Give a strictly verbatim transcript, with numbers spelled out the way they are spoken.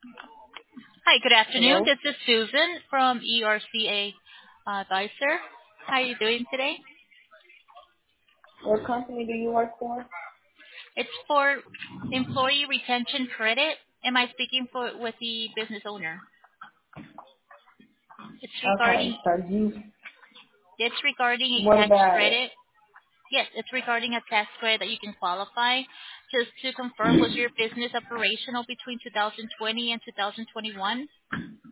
Hi, good afternoon. Hello? This is Susan from E R C A Advisor. How are you doing today? What company do you work for? It's for employee retention credit. Am I speaking for with the business owner? It's Okay, regarding so you, it's regarding a what tax about it? credit. Yes, it's regarding a tax credit that you can qualify. Just to confirm, was your business operational between two thousand twenty and two thousand twenty-one?